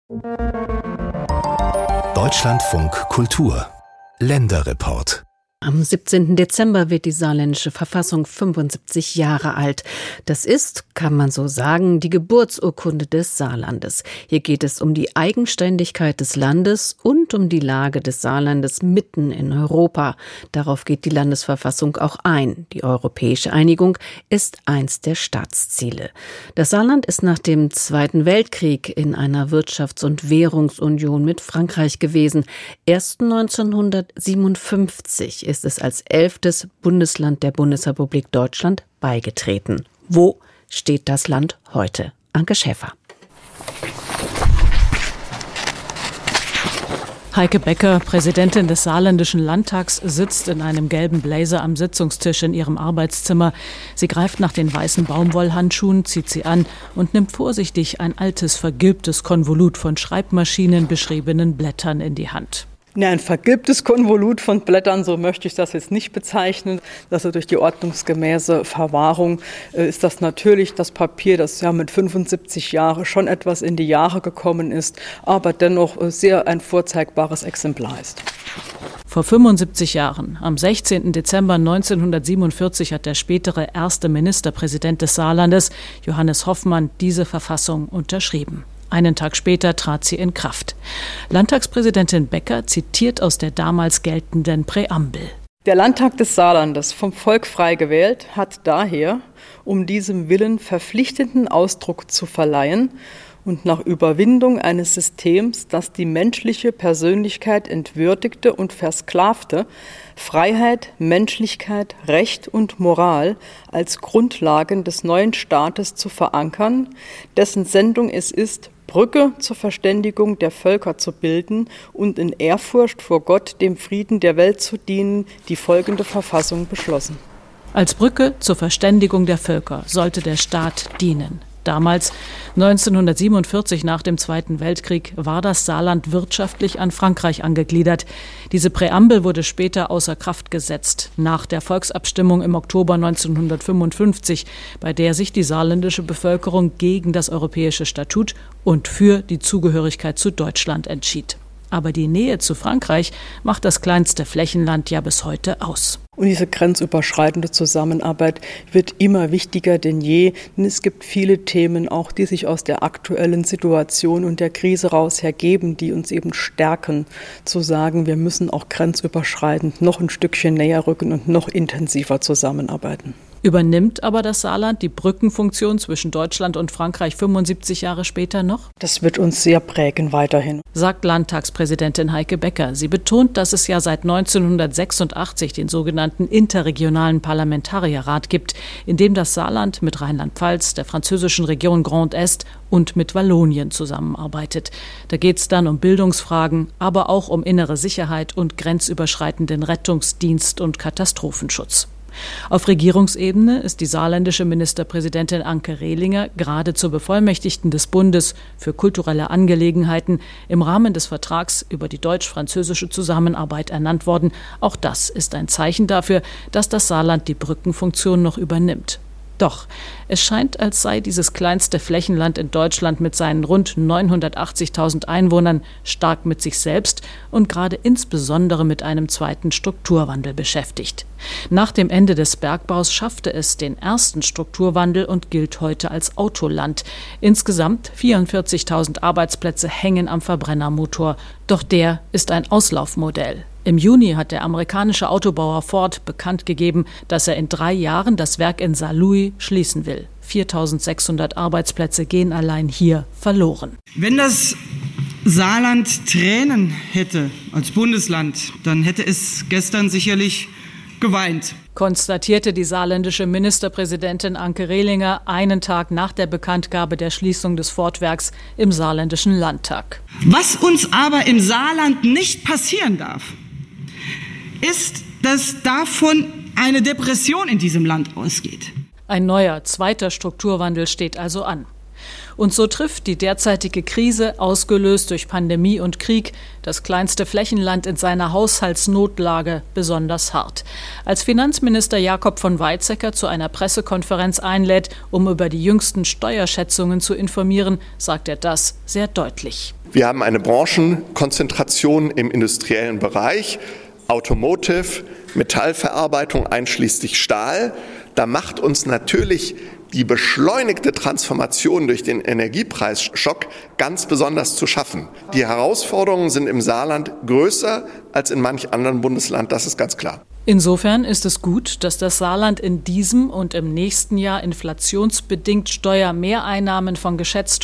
Deutschlandfunk Kultur Länderreport. Am 17. Dezember wird die saarländische Verfassung 75 Jahre alt. Das ist, kann man so sagen, die Geburtsurkunde des Saarlandes. Hier geht es um die Eigenständigkeit des Landes und um die Lage des Saarlandes mitten in Europa. Darauf geht die Landesverfassung auch ein. Die europäische Einigung ist eins der Staatsziele. Das Saarland ist nach dem Zweiten Weltkrieg in einer Wirtschafts- und Währungsunion mit Frankreich gewesen. Erst 1957 ist es als 11. Bundesland der Bundesrepublik Deutschland beigetreten. Wo steht das Land heute? Anke Schäfer. Heike Becker, Präsidentin des Saarländischen Landtags, sitzt in einem gelben Blazer am Sitzungstisch in ihrem Arbeitszimmer. Sie greift nach den weißen Baumwollhandschuhen, zieht sie an und nimmt vorsichtig ein altes, vergilbtes Konvolut von Schreibmaschinen beschriebenen Blättern in die Hand. Ein vergilbtes Konvolut von Blättern, so möchte ich das jetzt nicht bezeichnen. Also durch die ordnungsgemäße Verwahrung ist das natürlich das Papier, das ja mit 75 Jahren schon etwas in die Jahre gekommen ist, aber dennoch sehr ein vorzeigbares Exemplar ist. Vor 75 Jahren, am 16. Dezember 1947, hat der spätere erste Ministerpräsident des Saarlandes, Johannes Hoffmann, diese Verfassung unterschrieben. Einen Tag später trat sie in Kraft. Landtagspräsidentin Becker zitiert aus der damals geltenden Präambel. Der Landtag des Saarlandes, vom Volk frei gewählt, hat daher, um diesem Willen verpflichtenden Ausdruck zu verleihen und nach Überwindung eines Systems, das die menschliche Persönlichkeit entwürdigte und versklavte, Freiheit, Menschlichkeit, Recht und Moral als Grundlagen des neuen Staates zu verankern, dessen Sendung es ist, Brücke zur Verständigung der Völker zu bilden und in Ehrfurcht vor Gott dem Frieden der Welt zu dienen, die folgende Verfassung beschlossen. Als Brücke zur Verständigung der Völker sollte der Staat dienen. Damals, 1947 nach dem Zweiten Weltkrieg, war das Saarland wirtschaftlich an Frankreich angegliedert. Diese Präambel wurde später außer Kraft gesetzt, nach der Volksabstimmung im Oktober 1955, bei der sich die saarländische Bevölkerung gegen das europäische Statut und für die Zugehörigkeit zu Deutschland entschied. Aber die Nähe zu Frankreich macht das kleinste Flächenland ja bis heute aus. Und diese grenzüberschreitende Zusammenarbeit wird immer wichtiger denn je, denn es gibt viele Themen auch, die sich aus der aktuellen Situation und der Krise raus ergeben, die uns eben stärken, zu sagen, wir müssen auch grenzüberschreitend noch ein Stückchen näher rücken und noch intensiver zusammenarbeiten. Übernimmt aber das Saarland die Brückenfunktion zwischen Deutschland und Frankreich 75 Jahre später noch? Das wird uns sehr prägen weiterhin, sagt Landtagspräsidentin Heike Becker. Sie betont, dass es ja seit 1986 den sogenannten interregionalen Parlamentarierrat gibt, in dem das Saarland mit Rheinland-Pfalz, der französischen Region Grand Est und mit Wallonien zusammenarbeitet. Da geht es dann um Bildungsfragen, aber auch um innere Sicherheit und grenzüberschreitenden Rettungsdienst und Katastrophenschutz. Auf Regierungsebene ist die saarländische Ministerpräsidentin Anke Rehlinger gerade zur Bevollmächtigten des Bundes für kulturelle Angelegenheiten im Rahmen des Vertrags über die deutsch-französische Zusammenarbeit ernannt worden. Auch das ist ein Zeichen dafür, dass das Saarland die Brückenfunktion noch übernimmt. Doch, es scheint, als sei dieses kleinste Flächenland in Deutschland mit seinen rund 980.000 Einwohnern stark mit sich selbst und gerade insbesondere mit einem zweiten Strukturwandel beschäftigt. Nach dem Ende des Bergbaus schaffte es den ersten Strukturwandel und gilt heute als Autoland. Insgesamt 44.000 Arbeitsplätze hängen am Verbrennermotor. Doch der ist ein Auslaufmodell. Im Juni hat der amerikanische Autobauer Ford bekannt gegeben, dass er in 3 Jahren das Werk in Saarlouis schließen will. 4.600 Arbeitsplätze gehen allein hier verloren. Wenn das Saarland Tränen hätte als Bundesland, dann hätte es gestern sicherlich geweint, konstatierte die saarländische Ministerpräsidentin Anke Rehlinger einen Tag nach der Bekanntgabe der Schließung des Ford-Werks im saarländischen Landtag. Was uns aber im Saarland nicht passieren darf, ist, dass davon eine Depression in diesem Land ausgeht. Ein neuer, zweiter Strukturwandel steht also an. Und so trifft die derzeitige Krise, ausgelöst durch Pandemie und Krieg, das kleinste Flächenland in seiner Haushaltsnotlage besonders hart. Als Finanzminister Jakob von Weizsäcker zu einer Pressekonferenz einlädt, um über die jüngsten Steuerschätzungen zu informieren, sagt er das sehr deutlich. Wir haben eine Branchenkonzentration im industriellen Bereich, Automotive, Metallverarbeitung einschließlich Stahl. Da macht uns natürlich die beschleunigte Transformation durch den Energiepreisschock ganz besonders zu schaffen. Die Herausforderungen sind im Saarland größer als in manch anderen Bundesland, das ist ganz klar. Insofern ist es gut, dass das Saarland in diesem und im nächsten Jahr inflationsbedingt Steuermehreinnahmen von geschätzt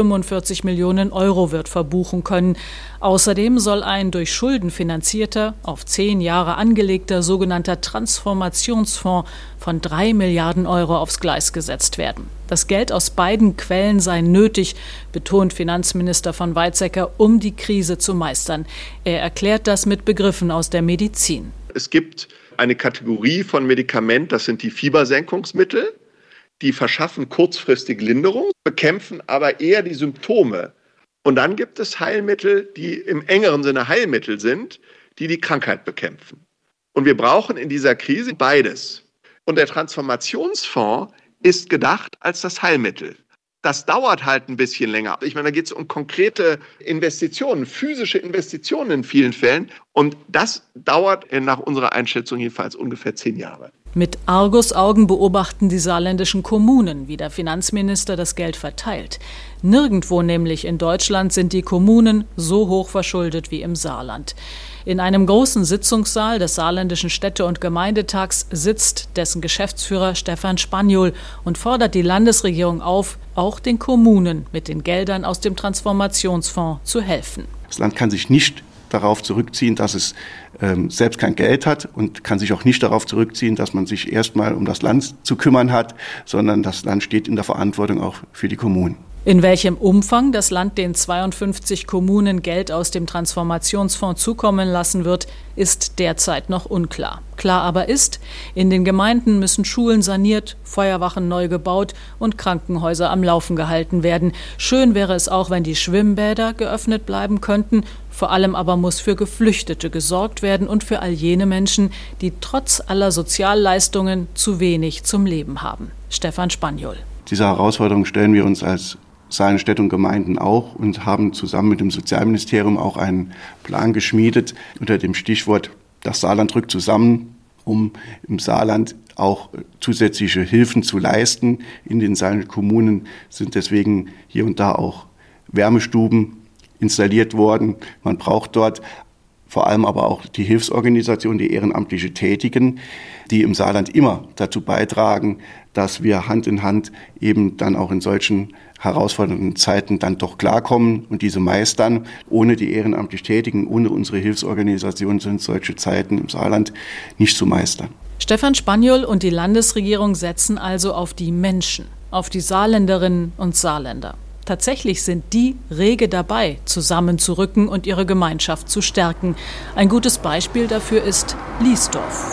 145 Millionen Euro wird verbuchen können. Außerdem soll ein durch Schulden finanzierter, auf 10 Jahre angelegter sogenannter Transformationsfonds von 3 Milliarden Euro aufs Gleis gesetzt werden. Das Geld aus beiden Quellen sei nötig, betont Finanzminister von Weizsäcker, um die Krise zu meistern. Er erklärt das mit Begriffen aus der Medizin. Es gibt eine Kategorie von Medikamenten, das sind die Fiebersenkungsmittel, die verschaffen kurzfristig Linderung, bekämpfen aber eher die Symptome. Und dann gibt es Heilmittel, die im engeren Sinne Heilmittel sind, die die Krankheit bekämpfen. Und wir brauchen in dieser Krise beides. Und der Transformationsfonds ist gedacht als das Heilmittel. Das dauert halt ein bisschen länger. Ich meine, da geht es um konkrete Investitionen, physische Investitionen in vielen Fällen. Und das dauert nach unserer Einschätzung jedenfalls ungefähr 10 Jahre. Mit Argusaugen beobachten die saarländischen Kommunen, wie der Finanzminister das Geld verteilt. Nirgendwo nämlich in Deutschland sind die Kommunen so hoch verschuldet wie im Saarland. In einem großen Sitzungssaal des saarländischen Städte- und Gemeindetags sitzt dessen Geschäftsführer Stefan Spaniol und fordert die Landesregierung auf, auch den Kommunen mit den Geldern aus dem Transformationsfonds zu helfen. Das Land kann sich nicht darauf zurückziehen, dass es selbst kein Geld hat und kann sich auch nicht darauf zurückziehen, dass man sich erstmal um das Land zu kümmern hat, sondern das Land steht in der Verantwortung auch für die Kommunen. In welchem Umfang das Land den 52 Kommunen Geld aus dem Transformationsfonds zukommen lassen wird, ist derzeit noch unklar. Klar aber ist, in den Gemeinden müssen Schulen saniert, Feuerwachen neu gebaut und Krankenhäuser am Laufen gehalten werden. Schön wäre es auch, wenn die Schwimmbäder geöffnet bleiben könnten. Vor allem aber muss für Geflüchtete gesorgt werden und für all jene Menschen, die trotz aller Sozialleistungen zu wenig zum Leben haben. Stefan Spaniol. Diese Herausforderung stellen wir uns als Saarländische Städte und Gemeinden auch und haben zusammen mit dem Sozialministerium auch einen Plan geschmiedet unter dem Stichwort "Das Saarland rückt zusammen", um im Saarland auch zusätzliche Hilfen zu leisten. In den saarländischen Kommunen sind deswegen hier und da auch Wärmestuben installiert worden. Man braucht dort vor allem aber auch die Hilfsorganisationen, die ehrenamtliche Tätigen, die im Saarland immer dazu beitragen, dass wir Hand in Hand eben dann auch in solchen herausfordernden Zeiten dann doch klarkommen und diese meistern. Ohne die ehrenamtlich Tätigen, ohne unsere Hilfsorganisationen sind solche Zeiten im Saarland nicht zu meistern. Stefan Spaniol und die Landesregierung setzen also auf die Menschen, auf die Saarländerinnen und Saarländer. Tatsächlich sind die rege dabei, zusammenzurücken und ihre Gemeinschaft zu stärken. Ein gutes Beispiel dafür ist Liesdorf.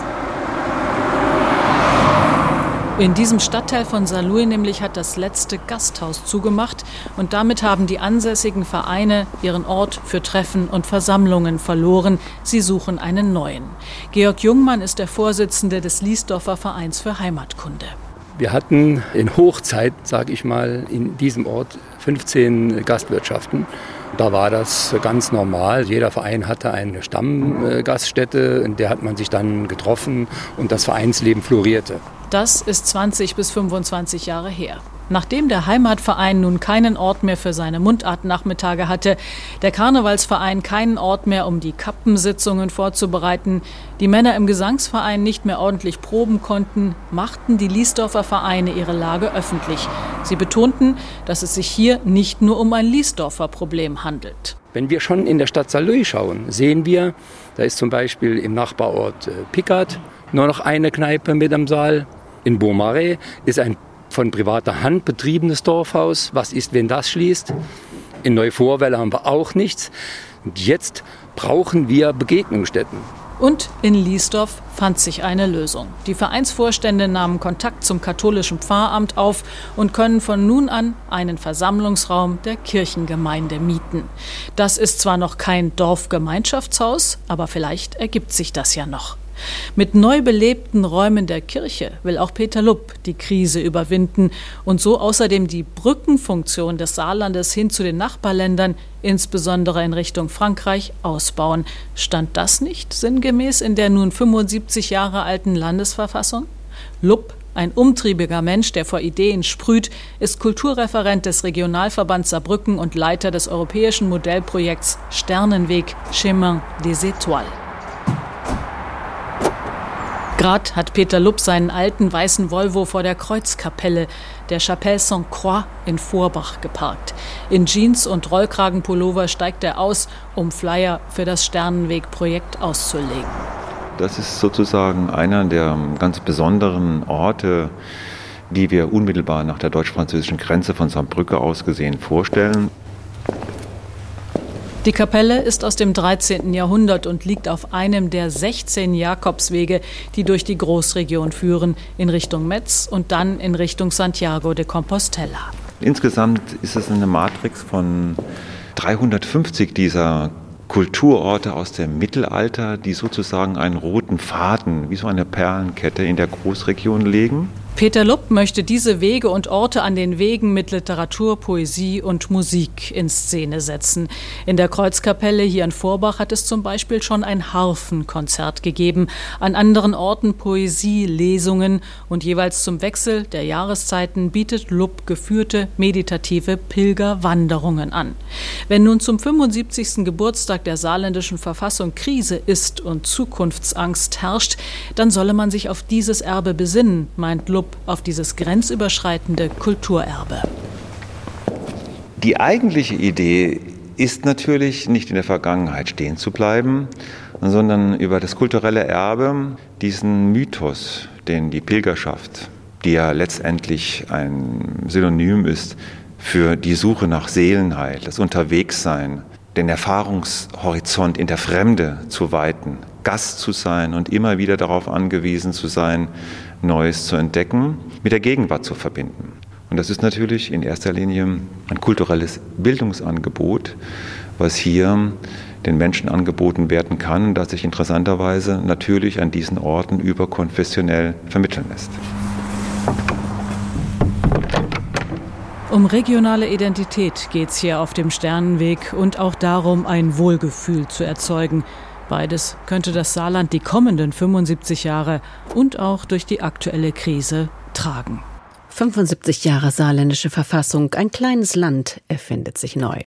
In diesem Stadtteil von Saarlouis nämlich hat das letzte Gasthaus zugemacht und damit haben die ansässigen Vereine ihren Ort für Treffen und Versammlungen verloren. Sie suchen einen neuen. Georg Jungmann ist der Vorsitzende des Liesdorfer Vereins für Heimatkunde. Wir hatten in Hochzeit, sage ich mal, in diesem Ort 15 Gastwirtschaften. Da war das ganz normal. Jeder Verein hatte eine Stammgaststätte, in der hat man sich dann getroffen und das Vereinsleben florierte. Das ist 20 bis 25 Jahre her. Nachdem der Heimatverein nun keinen Ort mehr für seine Mundartnachmittage hatte, der Karnevalsverein keinen Ort mehr, um die Kappensitzungen vorzubereiten, die Männer im Gesangsverein nicht mehr ordentlich proben konnten, machten die Liesdorfer Vereine ihre Lage öffentlich. Sie betonten, dass es sich hier nicht nur um ein Liesdorfer Problem handelt. Wenn wir schon in der Stadt Saarlouis schauen, sehen wir, da ist zum Beispiel im Nachbarort Pickard nur noch eine Kneipe mit am Saal. In Beaumarais ist ein von privater Hand betriebenes Dorfhaus. Was ist, wenn das schließt? In Neuvorwelle haben wir auch nichts. Und jetzt brauchen wir Begegnungsstätten. Und in Liesdorf fand sich eine Lösung. Die Vereinsvorstände nahmen Kontakt zum katholischen Pfarramt auf und können von nun an einen Versammlungsraum der Kirchengemeinde mieten. Das ist zwar noch kein Dorfgemeinschaftshaus, aber vielleicht ergibt sich das ja noch. Mit neu belebten Räumen der Kirche will auch Peter Lupp die Krise überwinden und so außerdem die Brückenfunktion des Saarlandes hin zu den Nachbarländern, insbesondere in Richtung Frankreich, ausbauen. Stand das nicht sinngemäß in der nun 75 Jahre alten Landesverfassung? Lupp, ein umtriebiger Mensch, der vor Ideen sprüht, ist Kulturreferent des Regionalverbands Saarbrücken und Leiter des europäischen Modellprojekts Sternenweg Chemin des Étoiles. Gerade hat Peter Lupp seinen alten weißen Volvo vor der Kreuzkapelle der Chapelle Sainte-Croix in Vorbach geparkt. In Jeans und Rollkragenpullover steigt er aus, um Flyer für das Sternenweg-Projekt auszulegen. Das ist sozusagen einer der ganz besonderen Orte, die wir unmittelbar nach der deutsch-französischen Grenze von Saarbrücke aus gesehen vorstellen. Die Kapelle ist aus dem 13. Jahrhundert und liegt auf einem der 16 Jakobswege, die durch die Großregion führen, in Richtung Metz und dann in Richtung Santiago de Compostela. Insgesamt ist es eine Matrix von 350 dieser Kulturorte aus dem Mittelalter, die sozusagen einen roten Faden, wie so eine Perlenkette in der Großregion legen. Peter Lupp möchte diese Wege und Orte an den Wegen mit Literatur, Poesie und Musik in Szene setzen. In der Kreuzkapelle hier in Vorbach hat es zum Beispiel schon ein Harfenkonzert gegeben, an anderen Orten Poesielesungen und jeweils zum Wechsel der Jahreszeiten bietet Lupp geführte meditative Pilgerwanderungen an. Wenn nun zum 75. Geburtstag der saarländischen Verfassung Krise ist und Zukunftsangst herrscht, dann solle man sich auf dieses Erbe besinnen, meint Lupp, auf dieses grenzüberschreitende Kulturerbe. Die eigentliche Idee ist natürlich nicht in der Vergangenheit stehen zu bleiben, sondern über das kulturelle Erbe diesen Mythos, den die Pilgerschaft, die ja letztendlich ein Synonym ist für die Suche nach Seelenheil, das Unterwegssein, den Erfahrungshorizont in der Fremde zu weiten, Gast zu sein und immer wieder darauf angewiesen zu sein, Neues zu entdecken, mit der Gegenwart zu verbinden. Und das ist natürlich in erster Linie ein kulturelles Bildungsangebot, was hier den Menschen angeboten werden kann, das sich interessanterweise natürlich an diesen Orten überkonfessionell vermitteln lässt. Um regionale Identität geht es hier auf dem Sternenweg und auch darum, ein Wohlgefühl zu erzeugen. Beides könnte das Saarland die kommenden 75 Jahre und auch durch die aktuelle Krise tragen. 75 Jahre saarländische Verfassung, ein kleines Land erfindet sich neu.